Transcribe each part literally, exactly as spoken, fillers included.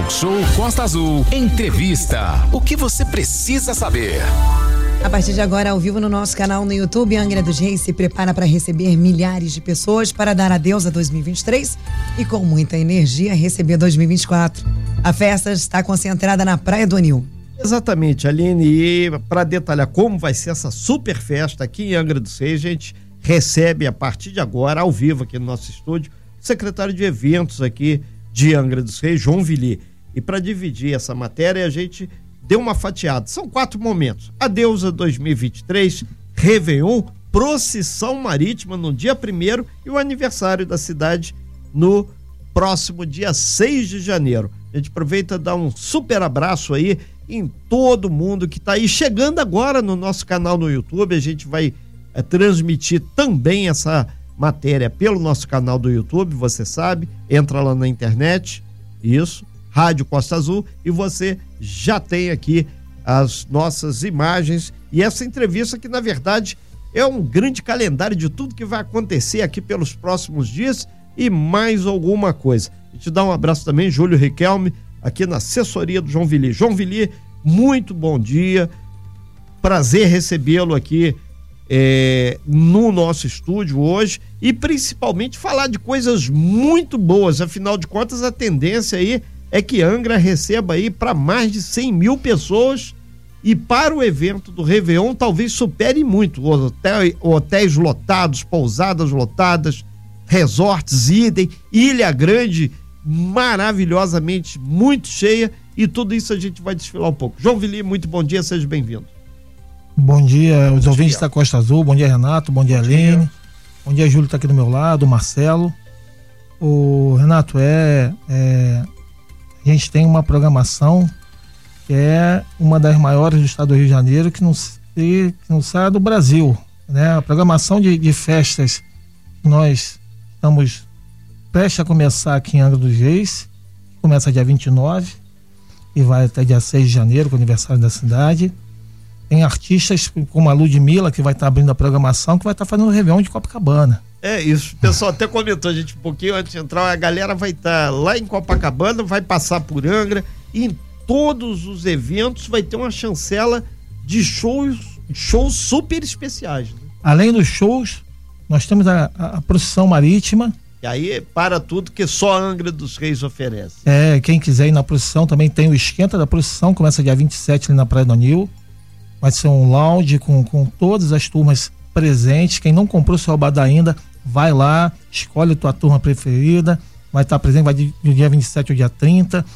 Talk Show Costa Azul. Entrevista. O que você precisa saber? A partir de agora, ao vivo no nosso canal no YouTube, Angra dos Reis se prepara para receber milhares de pessoas para dar adeus a dois mil e vinte e três e com muita energia receber dois mil e vinte e quatro. A festa está concentrada na Praia do Anil. Exatamente, Aline, e para detalhar como vai ser essa super festa aqui em Angra dos Reis, a gente recebe a partir de agora, ao vivo aqui no nosso estúdio, o secretário de eventos aqui de Angra dos Reis, João Villi. E para dividir essa matéria, a gente deu uma fatiada. São quatro momentos. Adeus a dois mil e vinte e três, Réveillon, procissão marítima no dia primeiro e o aniversário da cidade no próximo dia seis de janeiro. A gente aproveita e dá um super abraço aí em todo mundo que está aí chegando agora no nosso canal no YouTube. A gente vai é, transmitir também essa matéria pelo nosso canal do YouTube, você sabe, entra lá na internet, isso, Rádio Costa Azul, e você já tem aqui as nossas imagens e essa entrevista que na verdade é um grande calendário de tudo que vai acontecer aqui pelos próximos dias e mais alguma coisa. A gente dá um abraço também, Júlio Riquelme, aqui na assessoria do João Villi. João Villi, muito bom dia, prazer recebê-lo aqui é, no nosso estúdio hoje e principalmente falar de coisas muito boas. Afinal de contas, a tendência aí é que Angra receba aí para mais de cem mil pessoas e para o evento do Réveillon talvez supere muito. Hotel, hotéis lotados, pousadas lotadas, resorts, idem, Ilha Grande maravilhosamente muito cheia e tudo isso a gente vai desfilar um pouco. João Villi, muito bom dia, seja bem-vindo. Bom dia, os bom ouvintes dia. Da Costa Azul, bom dia Renato, bom dia Aline, bom dia Júlio tá aqui do meu lado, o Marcelo. O Renato, é, é a gente tem uma programação que é uma das maiores do estado do Rio de Janeiro, que não, que não sai do Brasil, né? A programação de, de festas que nós estamos prestes a começar aqui em Angra dos Reis, começa dia vinte e nove e vai até dia seis de janeiro, com o aniversário da cidade. Tem artistas como a Ludmilla, que vai estar abrindo a programação, que vai estar fazendo o Réveillon de Copacabana. É isso, o pessoal até comentou, a gente um pouquinho antes de entrar, a galera vai estar lá em Copacabana, vai passar por Angra e em todos os eventos vai ter uma chancela de shows, shows super especiais. Né? Além dos shows, nós temos a, a, a procissão marítima. E aí, para tudo que só Angra dos Reis oferece. É, quem quiser ir na procissão também tem o esquenta da procissão, começa dia vinte e sete ali na Praia do Anil. Vai ser um lounge com, com todas as turmas presentes. Quem não comprou seu abadá ainda, vai lá, escolhe a tua turma preferida, vai estar presente, vai do dia vinte e sete ao dia trinta.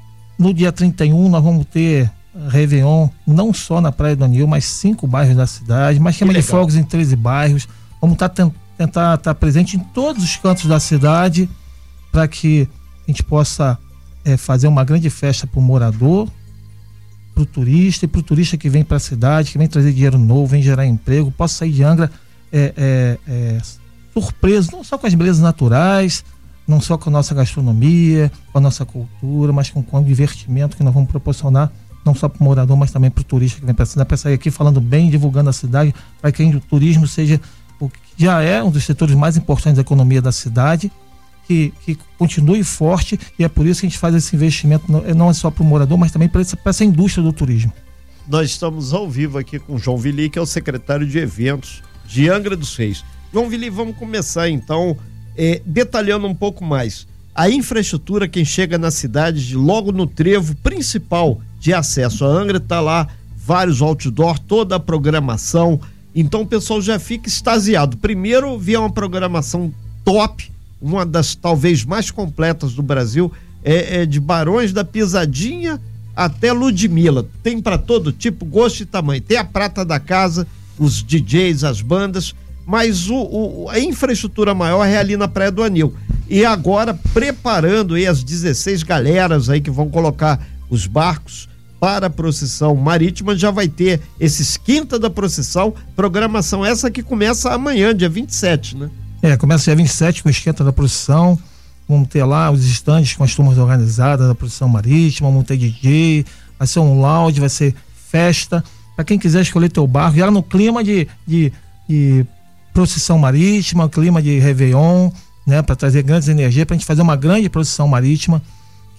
No dia trinta e um nós vamos ter Réveillon, não só na Praia do Anil, mas cinco bairros da cidade, mas queima de fogos em treze bairros. Vamos estar tentando tentar estar presente em todos os cantos da cidade para que a gente possa é, fazer uma grande festa para o morador, para o turista e para o turista que vem para a cidade, que vem trazer dinheiro novo, vem gerar emprego, possa sair de Angra é, é, é, surpreso, não só com as belezas naturais, não só com a nossa gastronomia, com a nossa cultura, mas com, com o divertimento que nós vamos proporcionar, não só para o morador, mas também para o turista que vem para a cidade, para sair aqui falando bem, divulgando a cidade, para que o turismo seja o que já é um dos setores mais importantes da economia da cidade, que, que continue forte, e é por isso que a gente faz esse investimento, não, não é só para o morador, mas também para essa, essa indústria do turismo. Nós estamos ao vivo aqui com o João Villi, que é o secretário de eventos de Angra dos Reis. João Villi, vamos começar então é, detalhando um pouco mais. A infraestrutura, quem chega na cidade, de logo no trevo principal de acesso a Angra, está lá vários outdoor, toda a programação. Então o pessoal já fica extasiado. Primeiro, vier uma programação top, uma das talvez mais completas do Brasil, é, é de Barões da Pisadinha até Ludmilla. Tem para todo tipo, gosto e tamanho. Tem a prata da casa, os D Js, as bandas, mas o, o, a infraestrutura maior é ali na Praia do Anil. E agora preparando aí as dezesseis galeras aí que vão colocar os barcos para a procissão marítima, já vai ter esse esquenta da procissão, programação essa que começa amanhã, dia vinte e sete, né? É, começa dia vinte e sete com o esquenta da procissão, vamos ter lá os estandes com as turmas organizadas da procissão marítima, vamos ter D J, vai ser um lounge, vai ser festa, para quem quiser escolher teu barco, já no clima de, de, de procissão marítima, clima de Réveillon, né, para trazer grandes energias, para a gente fazer uma grande procissão marítima,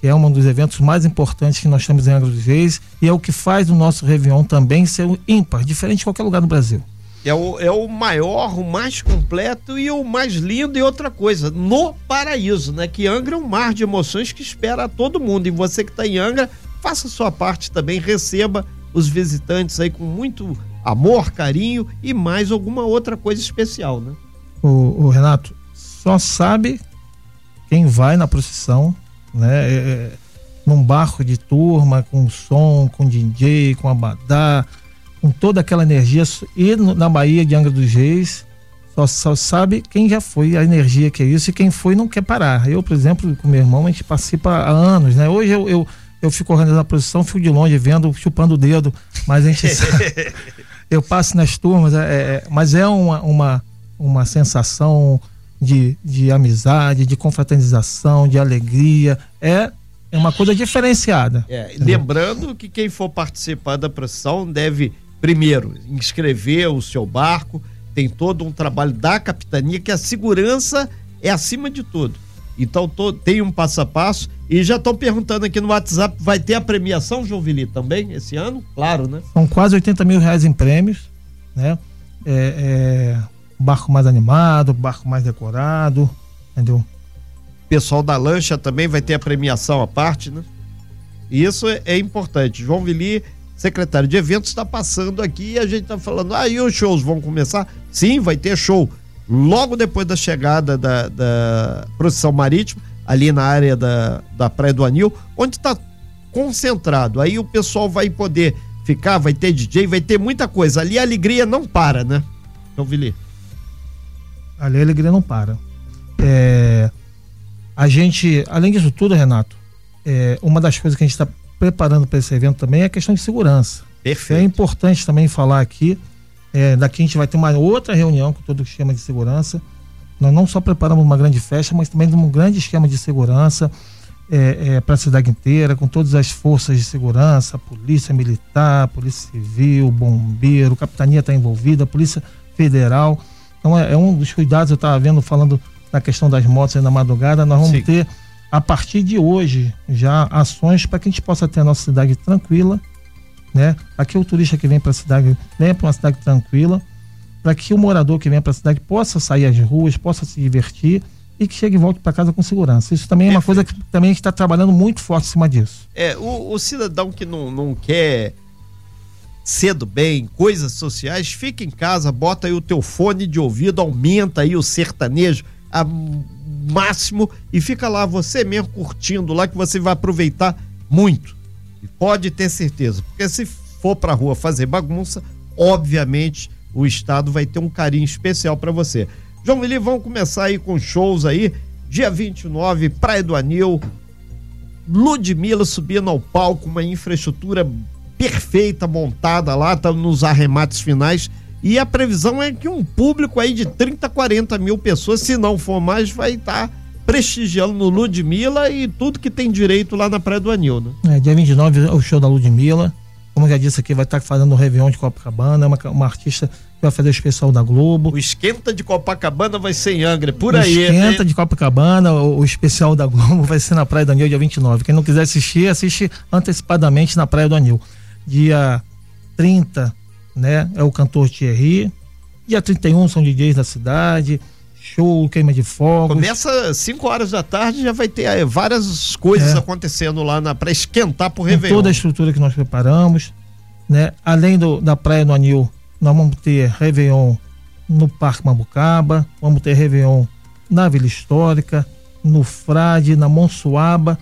que é um dos eventos mais importantes que nós temos em Angra dos Reis, e é o que faz o nosso Réveillon também ser um ímpar, diferente de qualquer lugar do Brasil. É o, é o maior, o mais completo e o mais lindo. E outra coisa, no paraíso, né? Que Angra é um mar de emoções que espera a todo mundo. E você que está em Angra, faça a sua parte também, receba os visitantes aí com muito amor, carinho e mais alguma outra coisa especial, né? O, o Renato, só sabe quem vai na procissão, né? É, é, num barco de turma, com som, com D J, com abadá, com toda aquela energia, e no, na Bahia de Angra dos Reis, só, só sabe quem já foi, a energia que é isso, e quem foi não quer parar. Eu, por exemplo, com meu irmão, a gente participa há anos, né? Hoje eu, eu, eu fico organizando a procissão, fico de longe vendo, chupando o dedo, mas a gente sabe, eu passo nas turmas, é, é, mas é uma, uma, uma sensação de, de amizade, de confraternização, de alegria, é É uma coisa diferenciada. É, lembrando que quem for participar da procissão deve, primeiro, inscrever o seu barco. Tem todo um trabalho da capitania, que a segurança é acima de tudo. Então to, tem um passo a passo. E já estão perguntando aqui no WhatsApp, vai ter a premiação, João Vili, também esse ano? Claro, né? São quase oitenta mil reais em prêmios, né? É, é, barco mais animado, barco mais decorado, entendeu? Pessoal da lancha também vai ter a premiação à parte, né? E isso é, é importante. João Vili, secretário de eventos, está passando aqui e a gente está falando, ah, e os shows vão começar? Sim, vai ter show logo depois da chegada da, da procissão marítima, ali na área da, da Praia do Anil, onde está concentrado. Aí o pessoal vai poder ficar, vai ter D J, vai ter muita coisa. Ali a alegria não para, né, João Vili? Ali a alegria não para. É... A gente, além disso tudo, Renato, é, uma das coisas que a gente está preparando para esse evento também é a questão de segurança. Perfeito. É importante também falar aqui, é, daqui a gente vai ter uma outra reunião com todo o esquema de segurança. Nós não só preparamos uma grande festa, mas também um grande esquema de segurança é, é, para a cidade inteira, com todas as forças de segurança, polícia militar, polícia civil, bombeiro, capitania está envolvida, polícia federal. Então é, é um dos cuidados, eu estava vendo, falando na questão das motos aí na madrugada, nós vamos Sim. ter, a partir de hoje, já ações para que a gente possa ter a nossa cidade tranquila, né? Aqui o turista que vem para a cidade, venha para uma cidade tranquila, para que o morador que vem para a cidade possa sair às ruas, possa se divertir e que chegue e volte para casa com segurança. Isso também é uma coisa que também a gente está trabalhando muito forte em cima disso. É, o, o cidadão que não, não quer ser do bem, coisas sociais, fica em casa, bota aí o teu fone de ouvido, aumenta aí o sertanejo a máximo e fica lá você mesmo curtindo lá, que você vai aproveitar muito. E pode ter certeza, porque se for pra rua fazer bagunça, obviamente o Estado vai ter um carinho especial para você. João Vili, vamos começar aí com shows aí, dia vinte e nove, Praia do Anil, Ludmilla subindo ao palco, uma infraestrutura perfeita montada lá, tá nos arremates finais. E a previsão é que um público aí de trinta, quarenta mil pessoas, se não for mais, vai estar tá prestigiando no Ludmilla e tudo que tem direito lá na Praia do Anil, né? É, dia vinte e nove é o show da Ludmilla. Como eu já disse aqui, vai estar tá fazendo o Réveillon de Copacabana, é uma, uma artista que vai fazer o especial da Globo. O esquenta de Copacabana vai ser em Angra, por o aí. O esquenta né? de Copacabana, o, o especial da Globo vai ser na Praia do Anil, dia vinte e nove. Quem não quiser assistir, assiste antecipadamente na Praia do Anil. Dia trinta, né, é o cantor Thierry. Dia trinta e um são D Js da cidade, show, queima de fogos. Começa cinco horas da tarde, já vai ter é, várias coisas é. acontecendo lá na, pra esquentar pro Réveillon. Toda a estrutura que nós preparamos, né? Além do, da Praia do Anil, nós vamos ter Réveillon no Parque Mambucaba, vamos ter Réveillon na Vila Histórica, no Frade, na Monsuaba,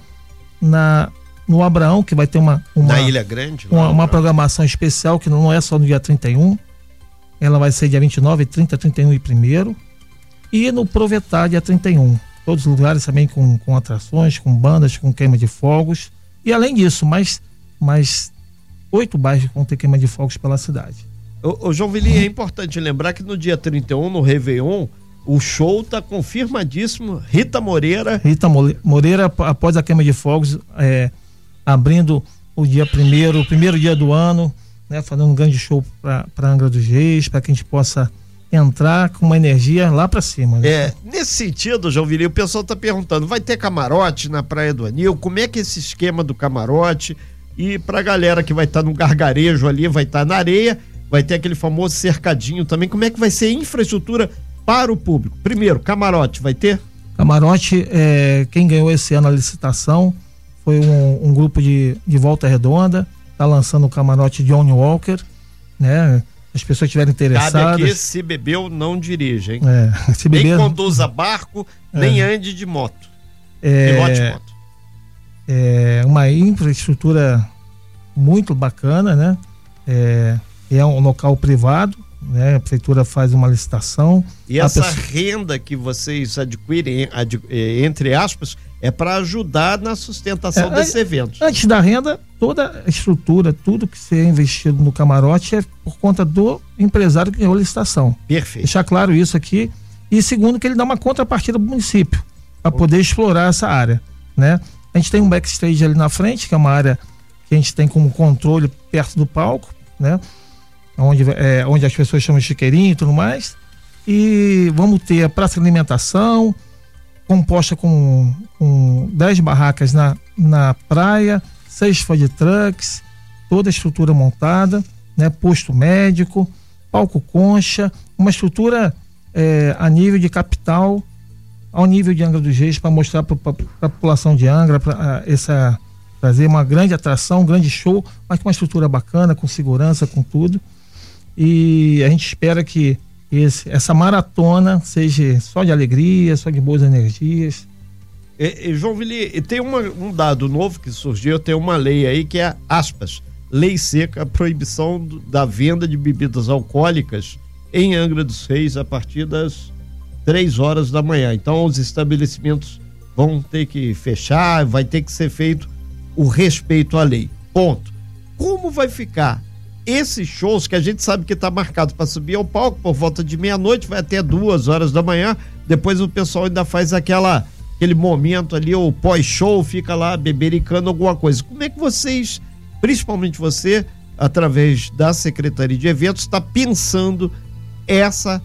na no Abraão, que vai ter uma, uma na Ilha Grande, uma, uma programação especial que não é só no dia trinta e um, ela vai ser dia vinte e nove, trinta, trinta e um e primeiro, e no Provetar, dia trinta e um. Todos os lugares também com, com atrações, com bandas, com queima de fogos, e além disso, mais, mais oito bairros vão ter queima de fogos pela cidade. Ô, ô João Vili, é importante lembrar que no dia trinta e um, no Réveillon, o show tá confirmadíssimo. Rita Moreira. Rita Moreira, após a queima de fogos, é, abrindo o dia primeiro, o primeiro dia do ano, né, fazendo um grande show para Angra dos Reis, para que a gente possa entrar com uma energia lá para cima. Né? É, nesse sentido, João Vili, o pessoal tá perguntando, vai ter camarote na Praia do Anil? Como é que é esse esquema do camarote? E pra galera que vai estar tá no gargarejo ali, vai estar tá na areia, vai ter aquele famoso cercadinho também, como é que vai ser a infraestrutura para o público? Primeiro, camarote, vai ter? Camarote, é, quem ganhou esse ano a licitação foi um, um grupo de, de Volta Redonda, tá lançando o camarote Johnny Walker, né? As pessoas estiverem interessadas. Cabe aqui, se bebeu, não dirige, hein? É, se beber, nem conduza barco, é. nem ande de moto. É, Pilote moto. É uma infraestrutura muito bacana, né? É, é um local privado, né? A prefeitura faz uma licitação. E essa pessoa... renda que vocês adquirem, ad, entre aspas, é para ajudar na sustentação é, desses eventos. Antes da renda, toda a estrutura, tudo que você é investido no camarote é por conta do empresário que ganhou a licitação. Perfeito. Deixar claro isso aqui. E segundo, que ele dá uma contrapartida para o município, para poder explorar essa área, né? A gente tem um backstage ali na frente, que é uma área que a gente tem como controle perto do palco, né? Onde, é, onde as pessoas chamam de chiqueirinho e tudo mais. E vamos ter a praça de alimentação, composta com, com dez barracas na, na praia, seis food trucks, toda a estrutura montada, né? Posto médico, palco concha, uma estrutura é, a nível de capital, ao nível de Angra dos Reis, para mostrar para a população de Angra, para essa trazer uma grande atração, um grande show, mas com uma estrutura bacana, com segurança, com tudo. E a gente espera que esse, essa maratona seja só de alegria, só de boas energias. E, e, João Vili, tem uma, um dado novo que surgiu, tem uma lei aí que é, aspas, lei seca, a proibição do, da venda de bebidas alcoólicas em Angra dos Reis a partir das três horas da manhã. Então os estabelecimentos vão ter que fechar, vai ter que ser feito o respeito à lei. Ponto. Como vai ficar esses shows que a gente sabe que está marcado para subir ao palco por volta de meia-noite, vai até duas horas da manhã, depois o pessoal ainda faz aquela, aquele momento ali, o pós-show, fica lá bebericando alguma coisa. Como é que vocês, principalmente você, através da Secretaria de Eventos, está pensando essa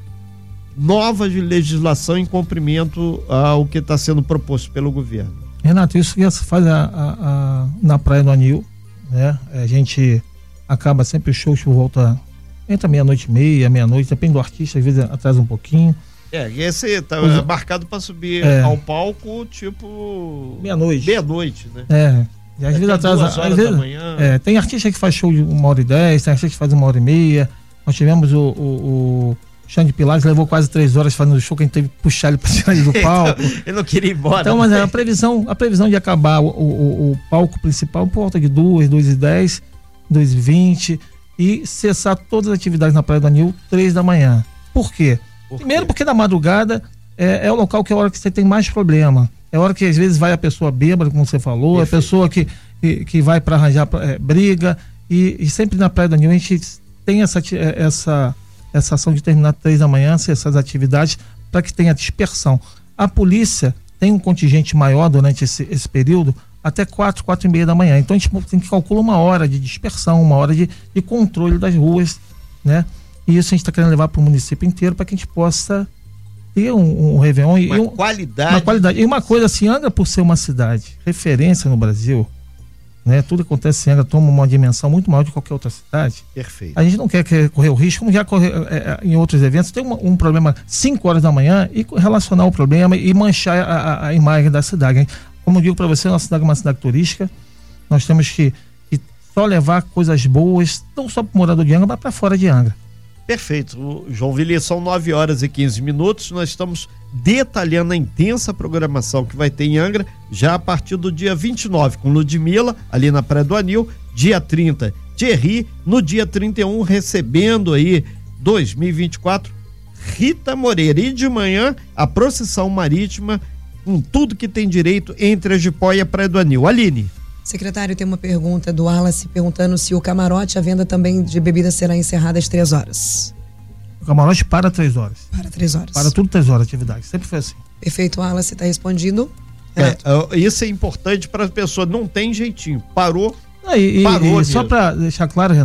nova legislação em cumprimento ao que está sendo proposto pelo governo? Renato, isso que se faz a, a, a, na Praia do Anil, né? A gente acaba sempre os shows por volta entre meia-noite e meia, meia-noite, depende do artista, às vezes atrasa um pouquinho. É, e esse tá Os, marcado para subir é, ao palco, tipo... meia-noite. Meia-noite, né? É, e às vezes atrasa... Duas horas às vezes, da manhã. É, tem artista que faz show de uma hora e dez, tem artista que faz uma hora e meia. Nós tivemos o... o, o Xande Pilares levou quase três horas fazendo o show, que a gente teve que puxar ele para tirar ele do palco. Ele não queria ir embora. Então, mas a previsão, a previsão de acabar o, o, o palco principal por volta de duas, duas e dez, duas e vinte e cessar todas as atividades na Praia do Anil três da manhã. Por quê? Por Primeiro quê? Porque na madrugada é, é o local que é a hora que você tem mais problema. É a hora que às vezes vai a pessoa bêbada, como você falou, Perfeito. a pessoa que, que, que vai para arranjar é, briga e, e sempre na Praia do Anil a gente tem essa, essa essa ação de terminar três da manhã, essas atividades, para que tenha dispersão. A polícia tem um contingente maior durante esse, esse período, até quatro, quatro e meia da manhã. Então a gente tem que calcular uma hora de dispersão, uma hora de, de controle das ruas, né? E isso a gente está querendo levar para o município inteiro para que a gente possa ter um, um Réveillon. Uma e um, qualidade. Uma qualidade. E uma coisa assim, Angra, por ser uma cidade referência no Brasil, né? Tudo que acontece em Angra toma uma dimensão muito maior de qualquer outra cidade. Perfeito. A gente não quer, quer correr o risco, como já corre, é, em outros eventos, tem um, um problema cinco horas da manhã e relacionar o problema e manchar a, a, a imagem da cidade. Hein? Como eu digo para você, nossa cidade é uma cidade turística, nós temos que, que só levar coisas boas, não só para o morador de Angra, mas para fora de Angra. Perfeito, João Vili, são nove horas e quinze minutos, nós estamos detalhando a intensa programação que vai ter em Angra, já a partir do dia vinte e nove, com Ludmilla, ali na Praia do Anil, dia trinta, Thierry, no dia trinta e um, recebendo aí, dois mil e vinte e quatro, Rita Moreira, e de manhã, a procissão marítima, com tudo que tem direito entre a Jipó e a Praia do Anil. Aline. Secretário, tem uma pergunta do Wallace perguntando se o camarote, a venda também de bebidas será encerrada às três horas. O camarote para três horas. Para três horas. Para tudo três horas de atividade. Sempre foi assim. Perfeito, Wallace, está respondido. É, isso é importante para as pessoas. Não tem jeitinho. Parou, ah, e, parou. E, e só para deixar claro, Renato,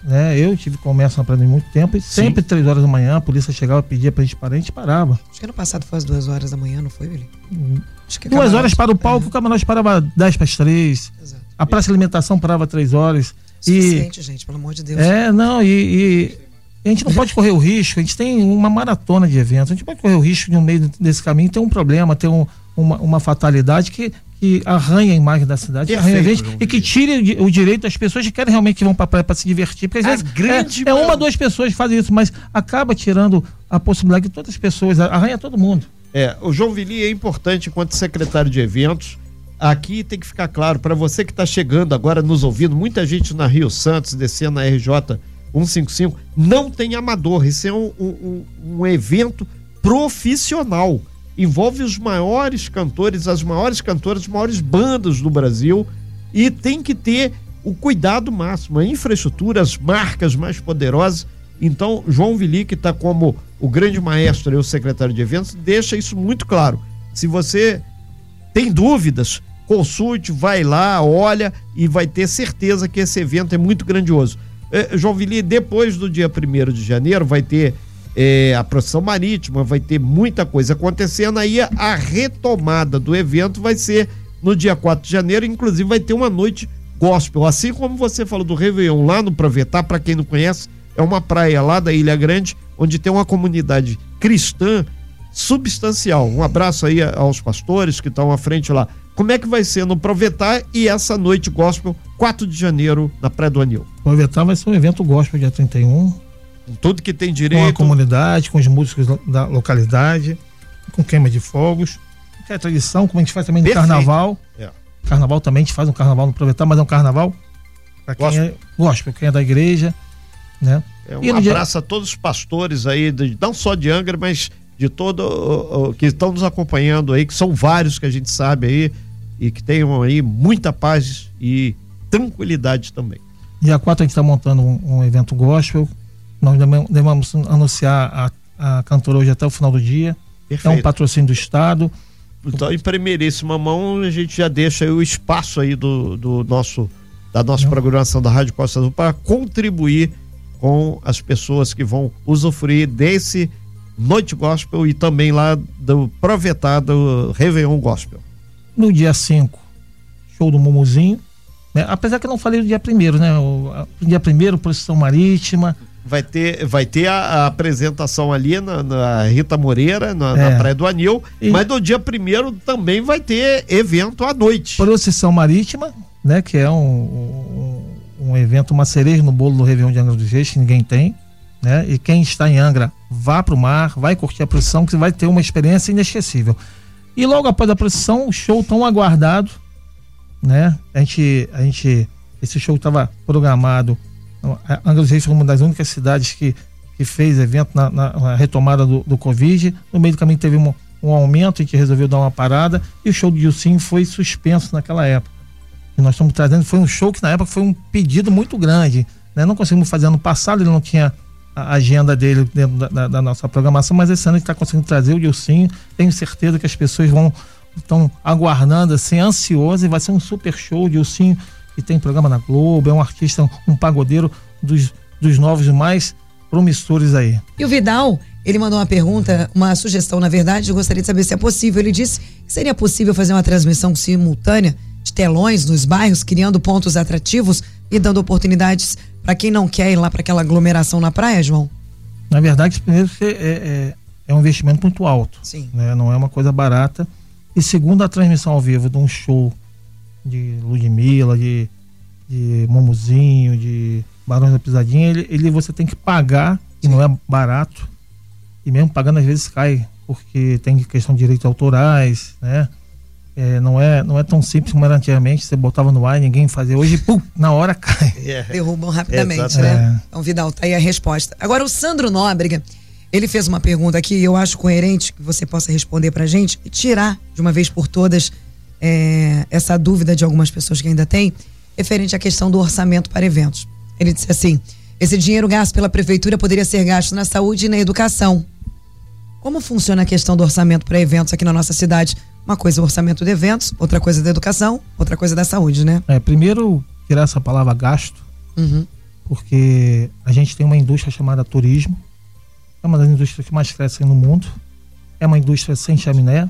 né? Eu tive comércio na praia há muito tempo e Sim. sempre três horas da manhã, a polícia chegava, pedia pra gente parar, a gente parava. Acho que ano passado foi às duas horas da manhã, não foi, Willi? Acho que Duas camarote- horas para o palco, É, o camarote parava dez para as três. exato. A praça de alimentação parava três horas. E, Suficiente, gente, pelo amor de Deus. é, não, e, e a gente não pode correr o risco, a gente tem uma maratona de eventos, a gente pode correr o risco de no meio desse caminho ter um problema, ter um, uma, uma fatalidade que, que arranha a imagem da cidade, Perfeito, arranha a gente, João e que tire o di- o direito das pessoas que querem realmente que vão para a praia para se divertir, porque às A vezes grande é, é uma, maioria- duas pessoas que fazem isso, mas acaba tirando a possibilidade de todas as pessoas, arranha todo mundo. É, o João Willi é importante enquanto secretário de eventos. Aqui tem que ficar claro, para você que está chegando agora nos ouvindo, muita gente na Rio Santos, descendo na R J cento e cinquenta e cinco, não tem amador. Isso é um, um, um evento profissional. Envolve os maiores cantores, as maiores cantoras, as maiores bandas do Brasil, e tem que ter o cuidado máximo, a infraestrutura, as marcas mais poderosas. Então, João Willi, que está como o grande maestro e o secretário de eventos, deixa isso muito claro. Se você tem dúvidas, consulte, vai lá, olha e vai ter certeza que esse evento é muito grandioso. Eh, João Willi, depois do dia primeiro de janeiro vai ter eh, a procissão marítima, vai ter muita coisa acontecendo, aí a, a retomada do evento vai ser no dia quatro de janeiro, inclusive vai ter uma noite gospel, assim como você falou do Réveillon lá no Provetá, para quem não conhece, é uma praia lá da Ilha Grande, onde tem uma comunidade cristã substancial. Um abraço aí aos pastores que estão à frente lá. Como é que vai ser no Provetá e essa noite gospel, quatro de janeiro, na Praia do Anil? Aproveitar, vai ser um evento gospel dia trinta e um, Com tudo que tem com a direito. comunidade, com os músicos da localidade, com queima de fogos, que é a tradição, como a gente faz também no Perfeito. carnaval. É. Carnaval também, a gente faz um carnaval no Aproveitar, mas é um carnaval para quem Gospel. é gospel, quem é da igreja, né? É, um E no dia- abraço a todos os pastores aí, de- não só de Angra, mas de todo o, o, que estão nos acompanhando aí, que são vários que a gente sabe aí, e que tenham aí muita paz e tranquilidade também. Dia quatro a gente está montando um, um evento gospel. Nós devemos- devemos anunciar a, a cantora hoje até o final do dia. É um Perfeito. patrocínio do Estado. Então, em primeiríssima mão, a gente já deixa aí o espaço aí do, do nosso, da nossa Não. programação da Rádio Costa Azul para contribuir com as pessoas que vão usufruir desse Noite Gospel e também lá do provetado Réveillon Gospel. No dia cinco, show do Mumuzinho. Né? Apesar que eu não falei do dia primeiro, né? O a- dia primeiro, procissão marítima. Vai ter, vai ter a, a apresentação ali na, na Rita Moreira, na, É. na Praia do Anil, E- mas no dia primeiro também vai ter evento à noite. Procissão marítima, né? Que é um, um, um evento, uma cereja no bolo do Réveillon de Angra dos Reis, que ninguém tem. Né? E quem está em Angra, vá para o mar, vai curtir a procissão, que vai ter uma experiência inesquecível. E logo após a procissão, o show tão aguardado, né? A gente, a gente, esse show estava programado. A Angra dos Reis foi uma das únicas cidades que, que fez evento na, na- na retomada do, do Covid. No meio do caminho teve um, um aumento, a gente resolveu dar uma parada e o show do Dilcinho foi suspenso naquela época. E nós estamos trazendo, foi um show que na época foi um pedido muito grande, né? Não conseguimos fazer ano passado, ele não tinha a agenda dele dentro da, da- da nossa programação, mas esse ano a gente está conseguindo trazer o Dilcinho. Tenho certeza que as pessoas vão estão aguardando assim, ansioso, e vai ser um super show. O Dilcinho, que tem programa na Globo, é um artista, um pagodeiro dos, dos novos mais promissores aí. E o Vidal, ele mandou uma pergunta, uma sugestão, na verdade, eu gostaria de saber se é possível. Ele disse que seria possível fazer uma transmissão simultânea de telões nos bairros, criando pontos atrativos e dando oportunidades para quem não quer ir lá para aquela aglomeração na praia, João? Na verdade, primeiro, é, é, é um investimento muito alto. Sim. Né? Não é uma coisa barata. E segundo, a transmissão ao vivo de um show de Ludmilla, de, de Mumuzinho, de Barões da Pisadinha, ele, ele você tem que pagar, e não é barato. E mesmo pagando, às vezes cai, porque tem questão de direitos autorais, né? É, não, é, não é tão simples como era antigamente, você botava no ar e ninguém fazia. Hoje, pum, na hora cai. Derrubam rapidamente, Exato. né? Então, Vidal, tá aí a resposta. Agora, o Sandro Nóbrega, ele fez uma pergunta aqui e eu acho coerente que você possa responder pra gente e tirar de uma vez por todas é, essa dúvida de algumas pessoas que ainda têm, referente à questão do orçamento para eventos. Ele disse assim: esse dinheiro gasto pela prefeitura poderia ser gasto na saúde e na educação. Como funciona a questão do orçamento para eventos aqui na nossa cidade? Uma coisa é o orçamento de eventos, outra coisa é da educação, outra coisa é da saúde, né? É, primeiro, tirar essa palavra gasto, Uhum. porque a gente tem uma indústria chamada turismo, é uma das indústrias que mais crescem no mundo, é uma indústria sem chaminé.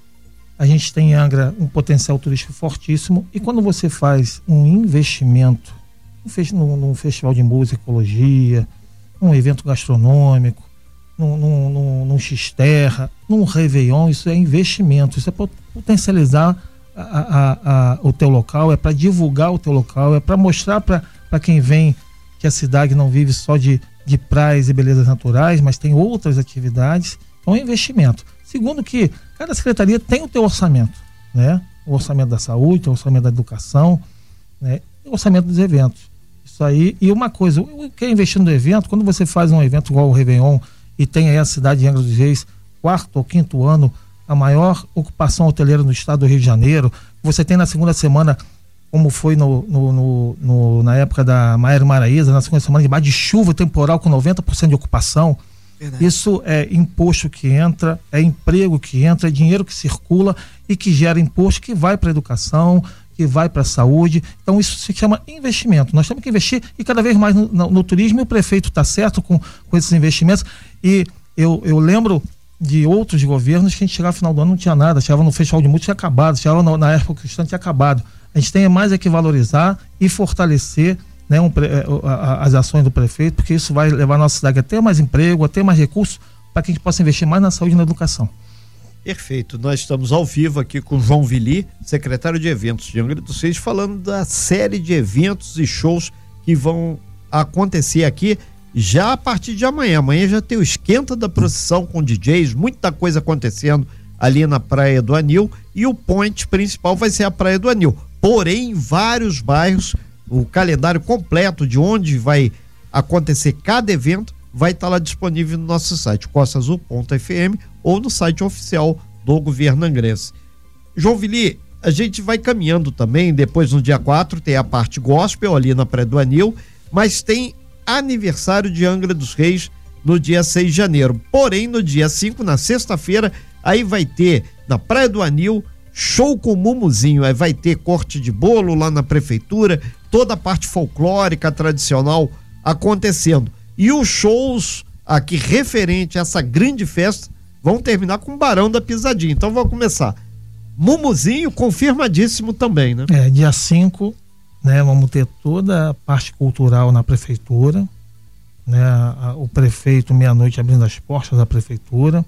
A gente tem em Angra um potencial turístico fortíssimo, e quando você faz um investimento num, num festival de música, ecologia, num evento gastronômico, num, num, num, num X-Terra, num Réveillon, isso é investimento, isso é potencializar a, a, a, o teu local, é para divulgar o teu local, é para mostrar para quem vem que a cidade não vive só de, de praias e belezas naturais, mas tem outras atividades. Então é um investimento. Segundo que cada secretaria tem o teu orçamento, né? O orçamento da saúde, o orçamento da educação, né? E o orçamento dos eventos. Isso aí, e uma coisa, o que é investir no evento, quando você faz um evento igual o Réveillon e tem aí a cidade de Angra dos Reis, quarto ou quinto ano, a maior ocupação hoteleira no estado do Rio de Janeiro, você tem na segunda semana, como foi no, no, no, no, na época da Maiara Maraíza, na segunda semana debaixo de chuva temporal com noventa por cento de ocupação. Verdade. Isso é imposto que entra, é emprego que entra, é dinheiro que circula e que gera imposto que vai para a educação, que vai para a saúde. Então isso se chama investimento. Nós temos que investir e cada vez mais no, no, no turismo, e o prefeito está certo com, com esses investimentos. E eu, eu lembro de outros governos que a gente chegava no final do ano não tinha nada, chegava no Festival de Música, tinha acabado, chegava no, na época cristã, tinha acabado. A gente tem mais é que valorizar e fortalecer, né, um, a, a, as ações do prefeito, porque isso vai levar a nossa cidade a ter mais emprego, a ter mais recursos, para que a gente possa investir mais na saúde e na educação. Perfeito, nós estamos ao vivo aqui com o João Vili, secretário de Eventos de Angra dos Reis, falando da série de eventos e shows que vão acontecer aqui já a partir de amanhã. Amanhã já tem o esquenta da procissão com D Js, muita coisa acontecendo ali na Praia do Anil, e o point principal vai ser a Praia do Anil. Porém, em vários bairros, o calendário completo de onde vai acontecer cada evento vai estar lá disponível no nosso site, costa azul ponto f m, ou no site oficial do governo angrense. João Vili, a gente vai caminhando também, depois no dia quatro tem a parte gospel ali na Praia do Anil, mas tem aniversário de Angra dos Reis no dia seis de janeiro. Porém, no dia cinco, na sexta-feira, aí vai ter na Praia do Anil show com Mumuzinho, aí vai ter corte de bolo lá na prefeitura, toda a parte folclórica, tradicional acontecendo. E os shows aqui referente a essa grande festa vão terminar com o Barão da Pisadinha. Então vamos começar. Mumuzinho confirmadíssimo também, né? É, dia cinco, né, vamos ter toda a parte cultural na prefeitura, né, a, a, o prefeito meia-noite abrindo as portas da prefeitura,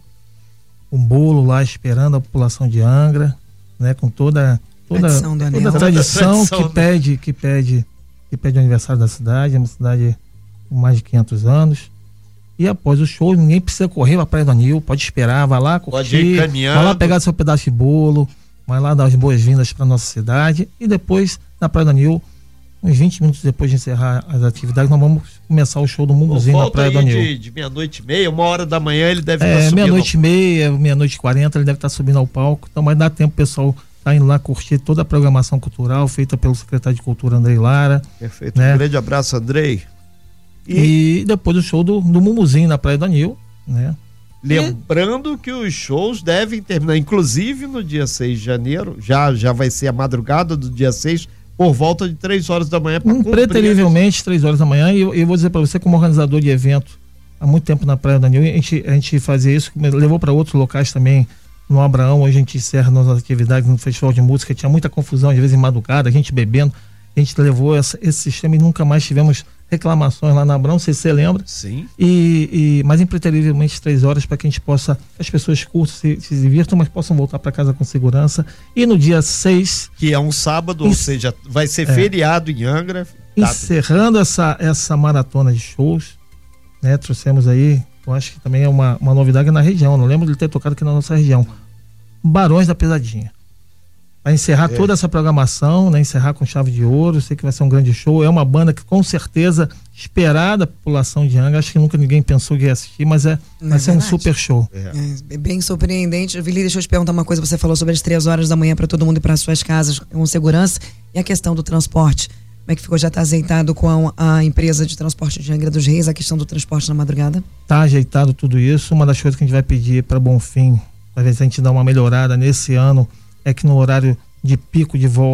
um bolo lá esperando a população de Angra, né, com toda toda tradição, toda a tradição, tradição que pede que pede que pede o aniversário da cidade. É uma cidade com mais de quinhentos anos. E após o show, ninguém precisa correr para a Praia do Anil, pode esperar, vai lá curtir, pode ir caminhando, vai lá pegar seu pedaço de bolo, vai lá dar as boas-vindas para nossa cidade, e depois na Praia do Anil, uns vinte minutos depois de encerrar as atividades, nós vamos começar o show do Mumuzinho na Praia do Anil. De, de meia-noite e meia, uma hora da manhã ele deve é, estar subindo. Meia-noite e meia, meia-noite e quarenta, ele deve estar subindo ao palco. Então vai dar tempo o pessoal tá indo lá curtir toda a programação cultural feita pelo secretário de Cultura, Andrei Lara. Perfeito, né? Um grande abraço, Andrei. E, e depois o show do, do Mumuzinho na Praia do Anil, né? Lembrando e... que os shows devem terminar, inclusive no dia seis de janeiro, já, já vai ser a madrugada do dia seis, por volta de três horas da manhã. Impreterivelmente três horas da manhã. E eu, eu vou dizer para você, como organizador de evento há muito tempo na Praia do Anil, a gente, a gente fazia isso, levou para outros locais também. No Abraão, hoje a gente encerra nossas atividades no Festival de Música, tinha muita confusão, às vezes em madrugada, a gente bebendo, a gente levou essa, esse sistema e nunca mais tivemos reclamações lá na Abraão, não sei se você lembra. Sim. E, e, mas impreterivelmente três horas para que a gente possa, as pessoas curtam, se, se divirtam, mas possam voltar para casa com segurança. E no dia seis... Que é um sábado, ou seja, vai ser é, feriado em Angra. Encerrando essa, essa maratona de shows, né, trouxemos aí, eu acho que também é uma, uma novidade na região, não lembro de ter tocado aqui na nossa região, Barões da Pisadinha. Vai encerrar é. toda essa programação, né? Encerrar com chave de ouro. Sei que vai ser um grande show. É uma banda que com certeza esperada a população de Angra. Acho que nunca ninguém pensou que ia assistir, mas é, vai é ser verdade. um super show. É. É bem surpreendente. Vili, deixa eu te perguntar uma coisa. Você falou sobre as três horas da manhã para todo mundo ir para suas casas com segurança, e a questão do transporte. Como é que ficou? Já está ajeitado com a, a empresa de transporte de Angra dos Reis, a questão do transporte na madrugada? Está ajeitado tudo isso. Uma das coisas que a gente vai pedir para Bonfim, para ver se a gente dá uma melhorada nesse ano, é que no horário de pico de volta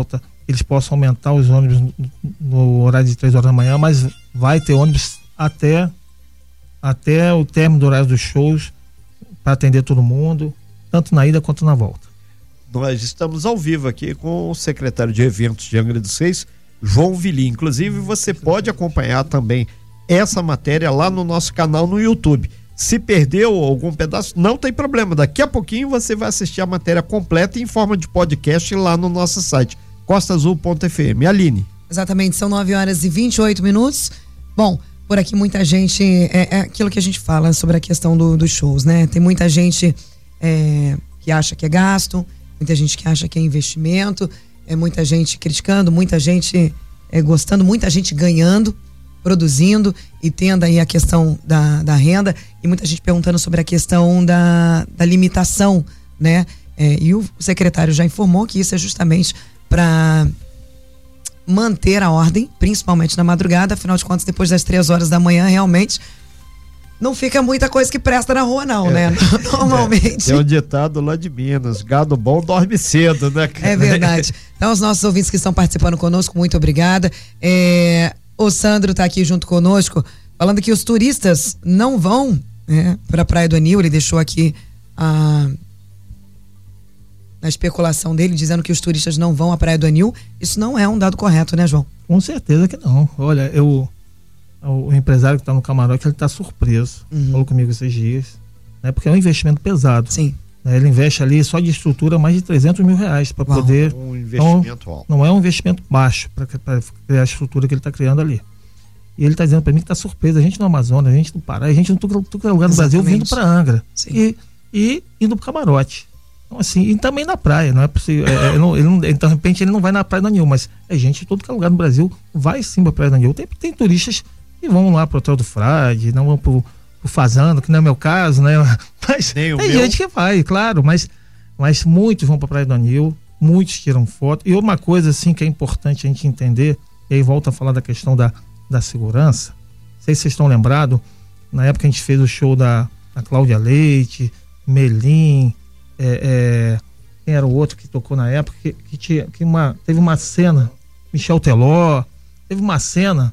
eles possam aumentar os ônibus no, no horário de três horas da manhã, mas vai ter ônibus até, até o término do horário dos shows para atender todo mundo, tanto na ida quanto na volta. Nós estamos ao vivo aqui com o secretário de eventos de Angra dos Reis, João Vili. Inclusive, você pode acompanhar também essa matéria lá no nosso canal no YouTube. Se perdeu algum pedaço, não tem problema. Daqui a pouquinho você vai assistir a matéria completa em forma de podcast lá no nosso site, costa azul ponto f m. Aline. Exatamente, são nove horas e vinte e oito minutos. Bom, por aqui muita gente, é, é aquilo que a gente fala sobre a questão do, dos shows, né? Tem muita gente é, que acha que é gasto, muita gente que acha que é investimento, é muita gente criticando, muita gente é, gostando, muita gente ganhando, produzindo e tendo aí a questão da, da renda, e muita gente perguntando sobre a questão da, da limitação, né? É, e o secretário já informou que isso é justamente para manter a ordem, principalmente na madrugada. Afinal de contas, depois das três horas da manhã, realmente não fica muita coisa que presta na rua, não, é. né? Normalmente. É, é um ditado lá de Minas: gado bom dorme cedo, né? É verdade. Então, os nossos ouvintes que estão participando conosco, muito obrigada. É, o Sandro está aqui junto conosco, falando que os turistas não vão, né, para a Praia do Anil. Ele deixou aqui a, a especulação dele, dizendo que os turistas não vão à Praia do Anil. Isso não é um dado correto, né, João? Com certeza que não. Olha, eu... o empresário que está no camarote, ele está surpreso, uhum. falou comigo esses dias, né, porque é um investimento pesado. Sim. Né, ele investe ali só de estrutura mais de trezentos mil reais para poder. Um investimento não, alto. Não é um investimento baixo para criar a estrutura que ele está criando ali. E ele está dizendo para mim que está surpreso. A gente no Amazonas, a gente no Pará, a gente em todo lugar do Brasil vindo para Angra e, e indo para o camarote. Então, assim, e também na praia, não é possível. É, é, não, ele não, então, de repente, ele não vai na Praia do Anil, mas é gente de todo lugar do Brasil vai sim para a Praia do Anil. Tem, tem turistas e vão lá pro Hotel do Frade, não vão pro, pro Fazano, que não é o meu caso, né? Mas Nem tem meu. gente que vai, claro, mas, mas muitos vão pra Praia do Anil, muitos tiram foto. E uma coisa, assim, que é importante a gente entender, e aí volta a falar da questão da, da segurança. Não sei se vocês estão lembrados, na época a gente fez o show da, da Cláudia Leite, Melim, é, é, quem era o outro que tocou na época, que, que, tinha, que uma, teve uma cena, Michel Teló, teve uma cena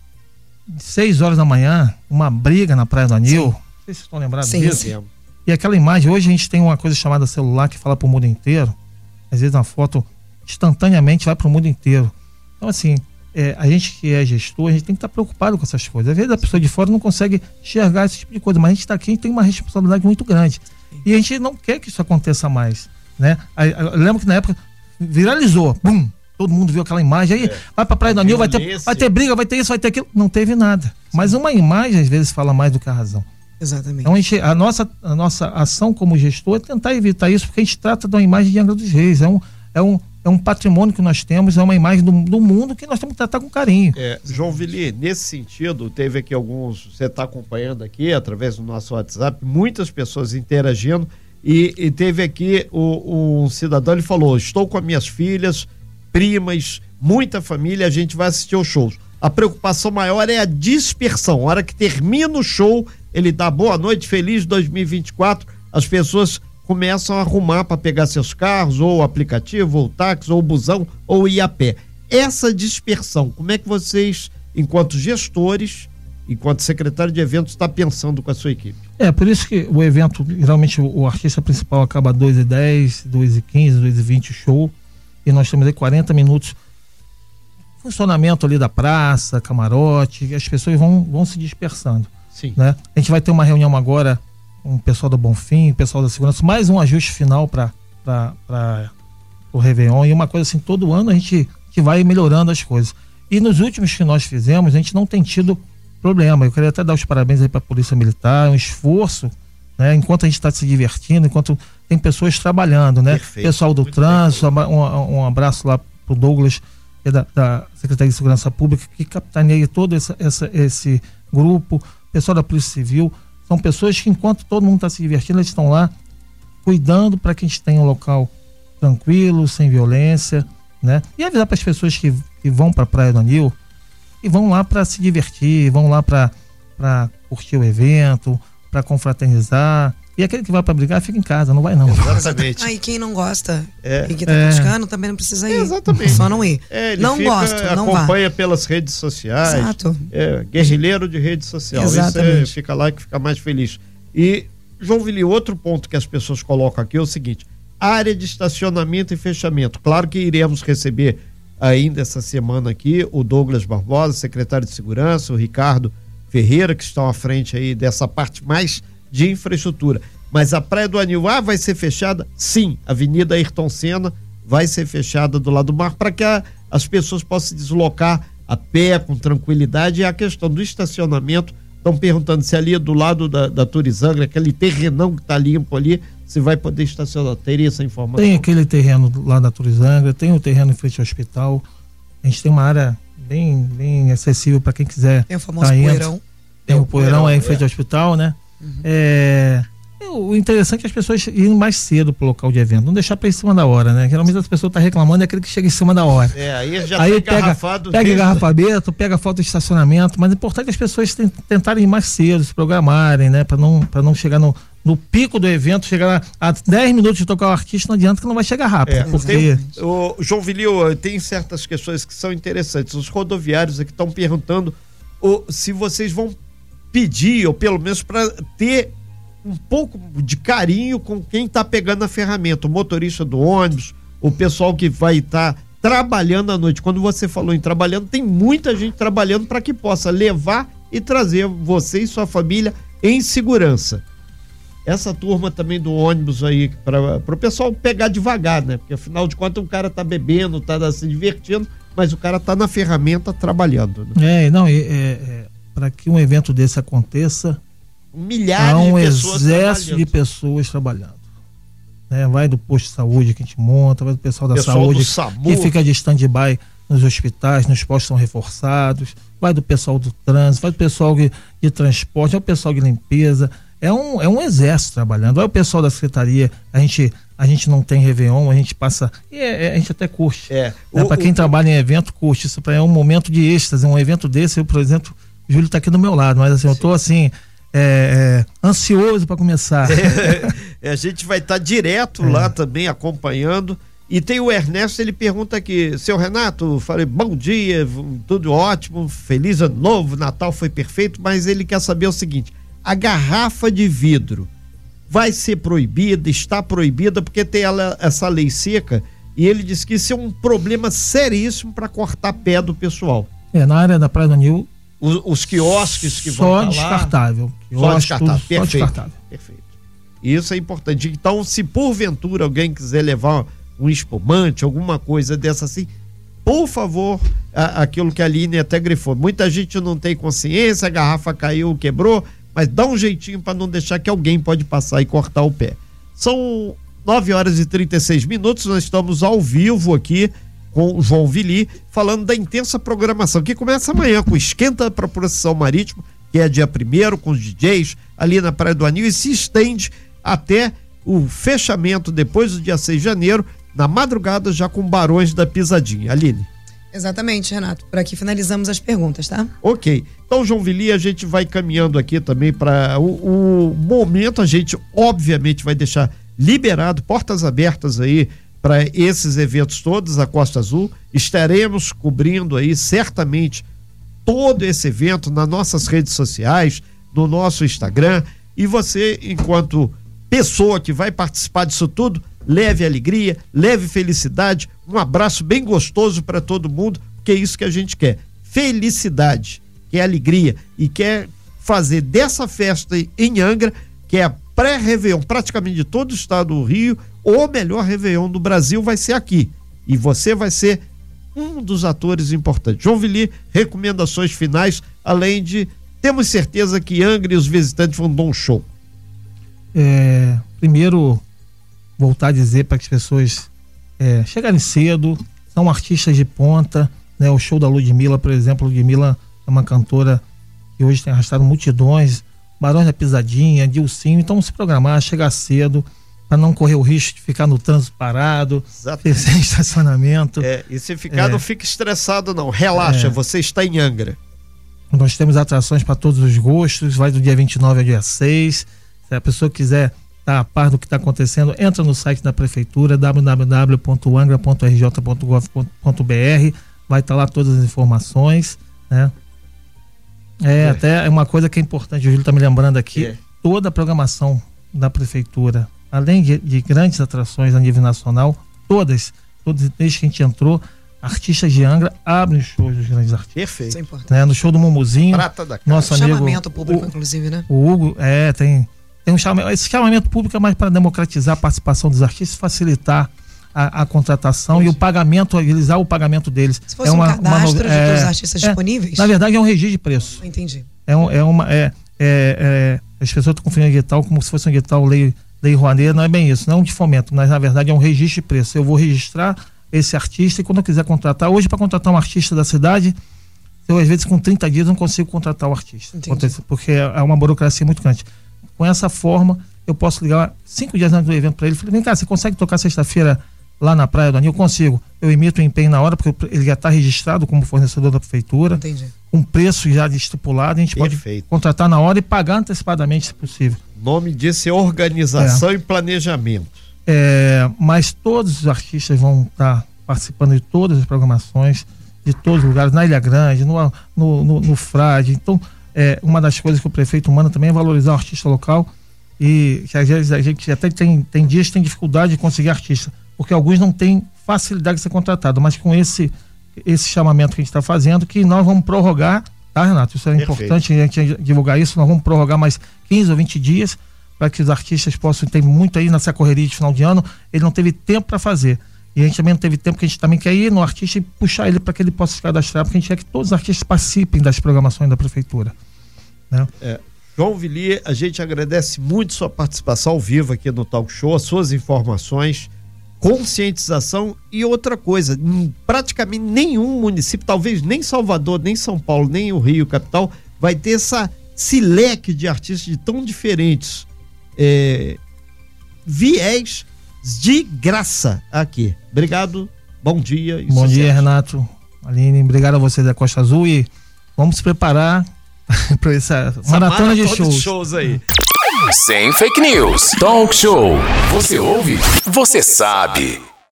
seis horas da manhã, uma briga na Praia do Anil. Sim. Não sei se vocês estão lembrados sim, disso. sim. E aquela imagem, hoje a gente tem uma coisa chamada celular que fala pro mundo inteiro. Às vezes uma foto instantaneamente vai pro mundo inteiro. Então, assim, é, a gente que é gestor, a gente tem que estar preocupado com essas coisas. Às vezes a pessoa de fora não consegue enxergar esse tipo de coisa, mas a gente está aqui, a gente tem uma responsabilidade muito grande. E a gente não quer que isso aconteça mais, né? Eu lembro que na época viralizou, bum! Todo mundo viu aquela imagem, aí é. vai pra Praia do Anil, vai ter, vai ter briga, vai ter isso, vai ter aquilo. Não teve nada. Sim. Mas uma imagem, às vezes, fala mais do que a razão. Exatamente. Então, a, gente, a, nossa, a nossa ação como gestor é tentar evitar isso, porque a gente trata de uma imagem de Angra dos Reis. É um, é um, é um patrimônio que nós temos, é uma imagem do, do mundo que nós temos que tratar com carinho. É, João Vili, nesse sentido, teve aqui alguns, você está acompanhando aqui, através do nosso WhatsApp, muitas pessoas interagindo, e, e teve aqui o, um cidadão, ele falou: estou com as minhas filhas, primas, muita família, a gente vai assistir os shows. A preocupação maior é a dispersão. A hora que termina o show, ele dá boa noite, feliz dois mil e vinte e quatro, as pessoas começam a arrumar para pegar seus carros, ou aplicativo, ou táxi, ou busão, ou ir a pé. Essa dispersão, como é que vocês, enquanto gestores, enquanto secretário de eventos, está pensando com a sua equipe? É, por isso que o evento, geralmente o, o artista principal acaba duas e dez, duas e quinze, duas e vinte o show, e nós temos aí quarenta minutos funcionamento ali da praça, camarote, as pessoas vão, vão se dispersando. Sim. Né? A gente vai ter uma reunião agora com o pessoal do Bonfim, o pessoal da segurança, mais um ajuste final para o Réveillon, e uma coisa assim, todo ano a gente, a gente vai melhorando as coisas. E nos últimos que nós fizemos, a gente não tem tido problema. Eu queria até dar os parabéns aí para a Polícia Militar, um esforço, né? Enquanto a gente está se divertindo, enquanto tem pessoas trabalhando, né? Perfeito. Pessoal do Muito trânsito, um, um abraço lá pro Douglas, que é da, da Secretaria de Segurança Pública, que capitaneia todo essa, essa, esse grupo, pessoal da Polícia Civil. São pessoas que, enquanto todo mundo está se divertindo, eles estão lá cuidando para que a gente tenha um local tranquilo, sem violência, né? E avisar para as pessoas que, que vão para a Praia do Anil, e vão lá para se divertir, vão lá para curtir o evento, para confraternizar, E aquele que vai para brigar fica em casa, não vai não. Exatamente. Aí ah, quem não gosta é. e que tá é. criticando também não precisa ir. É, exatamente. Só não ir. É, ele não fica, gosto, não vá. acompanha pelas redes sociais. Exato. É, guerrilheiro de rede social. Exatamente. Isso é, fica lá que fica mais feliz. E, João Vili, outro ponto que as pessoas colocam aqui é o seguinte: área de estacionamento e fechamento. Claro que iremos receber ainda essa semana aqui o Douglas Barbosa, secretário de Segurança, o Ricardo Ferreira, que estão à frente aí dessa parte mais de infraestrutura. Mas a Praia do Anil ah, vai ser fechada? Sim, a Avenida Ayrton Senna vai ser fechada do lado do mar para que a, as pessoas possam se deslocar a pé com tranquilidade. E a questão do estacionamento, estão perguntando se ali do lado da, da Turizangra, aquele terrenão que está limpo ali, se vai poder estacionar. Teria essa informação? Tem aquele terreno lá da Turizangra, tem o terreno em frente ao hospital. A gente tem uma área bem, bem acessível para quem quiser. Tem o famoso tá poeirão. Tem, tem o poeirão, poeirão é em frente é. ao hospital, né? Uhum. É, o interessante é as pessoas irem mais cedo pro local de evento, não deixar para em cima da hora, né? Geralmente as pessoas estão tá reclamando, é aquele que chega em cima da hora. É, aí já aí tá pega, engarrafado. Pega engarrafamento, pega falta de estacionamento, mas é importante as pessoas tentarem ir mais cedo, se programarem, né? Para não, para não chegar no, no pico do evento, chegar a dez minutos de tocar o artista, não adianta que não vai chegar rápido. É, porque... tem, o João Vilio, tem certas questões que são interessantes. Os rodoviários aqui estão perguntando o, se vocês vão pedir, ou pelo menos para ter um pouco de carinho com quem está pegando a ferramenta, o motorista do ônibus, o pessoal que vai estar tá trabalhando à noite. Quando você falou em trabalhando, tem muita gente trabalhando para que possa levar e trazer você e sua família em segurança. Essa turma também do ônibus aí, para o pessoal pegar devagar, né? Porque afinal de contas o cara tá bebendo, tá se divertindo, mas o cara tá na ferramenta trabalhando, né? É, não, é, é, para que um evento desse aconteça, milhares há um de pessoas exército de pessoas trabalhando. É, vai do posto de saúde que a gente monta, vai do pessoal da pessoal saúde do SAMU, que fica de stand-by nos hospitais, nos postos são reforçados, vai do pessoal do trânsito, vai do pessoal de, de transporte, vai o pessoal de limpeza. É um, é um exército trabalhando. Vai o pessoal da secretaria, a gente, a gente não tem Réveillon, a gente passa. E é, é, a gente até curte. É. Né? Para quem o, trabalha em evento, curte. Isso é um momento de êxtase. Um evento desse, eu, por exemplo, o Júlio está aqui do meu lado, mas assim, sim. eu estou assim. É, é, ansioso para começar. É, a gente vai estar tá direto é. lá também acompanhando. E tem o Ernesto, ele pergunta aqui: seu Renato, falei bom dia, tudo ótimo, feliz ano novo, Natal foi perfeito, mas ele quer saber o seguinte: a garrafa de vidro vai ser proibida, está proibida, porque tem ela, essa lei seca, e ele diz que isso é um problema seríssimo para cortar pé do pessoal. É, na área da Praia do Anil, Os, os quiosques que só vão descartável. Lá, só descartável. Tudo, perfeito, só descartável. Perfeito. Isso é importante. Então, se porventura alguém quiser levar um espumante, alguma coisa dessa assim, por favor, a, aquilo que a Aline até grifou. Muita gente não tem consciência, a garrafa caiu, quebrou, mas dá um jeitinho para não deixar que alguém pode passar e cortar o pé. São nove horas e trinta e seis minutos, nós estamos ao vivo aqui com o João Vili, falando da intensa programação, que começa amanhã com Esquenta para a Procissão Marítima, que é dia primeiro, com os D Js, ali na Praia do Anil, e se estende até o fechamento, depois do dia seis de janeiro, na madrugada, já com Barões da Pisadinha. Aline. Exatamente, Renato. Por aqui finalizamos as perguntas, tá? Ok. Então, João Vili, a gente vai caminhando aqui também para o, o momento, a gente obviamente vai deixar liberado, portas abertas aí, para esses eventos todos, a Costa Azul. Estaremos cobrindo aí certamente todo esse evento nas nossas redes sociais, no nosso Instagram, e você, enquanto pessoa que vai participar disso tudo, leve alegria, leve felicidade, um abraço bem gostoso para todo mundo, porque é isso que a gente quer, felicidade, quer alegria, e quer fazer dessa festa em Angra, que é a pré-Réveillon praticamente de todo o estado do Rio, o melhor Réveillon do Brasil vai ser aqui. E você vai ser um dos atores importantes. João Vili, recomendações finais, além de temos certeza que Angra e os visitantes vão dar um show. É, primeiro, voltar a dizer para que as pessoas é, chegarem cedo, são artistas de ponta, né? O show da Ludmilla, por exemplo, Ludmilla é uma cantora que hoje tem arrastado multidões, Barões da Pisadinha, Dilcinho, então se programar, chegar cedo, para não correr o risco de ficar no trânsito parado, sem estacionamento. É, e se ficar, é, não fica estressado não, relaxa, é, você está em Angra. Nós temos atrações para todos os gostos, vai do dia vinte e nove ao dia seis, se a pessoa quiser tá a par do que está acontecendo, entra no site da prefeitura, w w w ponto angra ponto r j ponto gov ponto b r, vai estar tá lá todas as informações, né? É, é, até é uma coisa que é importante, o Júlio está me lembrando aqui, é. toda a programação da prefeitura, além de, de grandes atrações a nível nacional, todas, todas, desde que a gente entrou, artistas de Angra abrem os shows dos grandes artistas. Perfeito. Isso é importante. Né? No show do Mumuzinho, Prata da casa. nosso amigo, chamamento público, o, inclusive, né? O Hugo, é, tem, tem um chamamento, esse chamamento público é mais para democratizar a participação dos artistas, facilitar a, a contratação Sim. e o pagamento, agilizar o pagamento deles. Se fosse é uma, um cadastro uma, de é, todos os artistas é, disponíveis? Na verdade é um registro de preço. Entendi. É, um, é uma, é, é, é, as pessoas estão confundindo edital como se fosse um edital lei, lei Rouanet, não é bem isso, não é um de fomento, mas na verdade é um registro de preço. Eu vou registrar esse artista e quando eu quiser contratar, hoje para contratar um artista da cidade, eu às vezes com trinta dias não consigo contratar o artista. Entendi. Porque é uma burocracia muito grande. Com essa forma, eu posso ligar cinco dias antes do evento para ele e falar, vem cá, você consegue tocar sexta-feira lá na Praia do Anil? Eu consigo. Eu emito o empenho na hora, porque ele já está registrado como fornecedor da prefeitura. Entendi. Um preço já estipulado, a gente Perfeito. pode contratar na hora e pagar antecipadamente, se possível. O nome disso é organização é. e planejamento. É, mas todos os artistas vão estar tá participando de todas as programações, de todos os lugares, na Ilha Grande, no, no, no, no Frade. Então, é, uma das coisas que o prefeito manda também é valorizar o artista local e que às vezes a gente até tem, tem dias que tem dificuldade de conseguir artista, porque alguns não têm facilidade de ser contratado, mas com esse, esse chamamento que a gente está fazendo, que nós vamos prorrogar, tá, Renato? Isso é Perfeito. importante a gente divulgar isso, nós vamos prorrogar mais quinze ou vinte dias para que os artistas possam ter muito aí nessa correria de final de ano, ele não teve tempo para fazer. E a gente também não teve tempo, que a gente também quer ir no artista e puxar ele para que ele possa se cadastrar, porque a gente quer que todos os artistas participem das programações da prefeitura. Né? É, João Villiers, a gente agradece muito sua participação ao vivo aqui no Talk Show, as suas informações, conscientização e outra coisa, em praticamente nenhum município, talvez nem Salvador, nem São Paulo, nem o Rio, capital, vai ter essa, esse leque de artistas de tão diferentes é, viés de graça aqui. Obrigado, bom dia. Bom sucesso. dia, Renato, Aline, obrigado a você da Costa Azul e vamos se preparar para essa, essa maratona, maratona de shows. de shows aí. Sem fake news. Talk Show. Você ouve? Você sabe.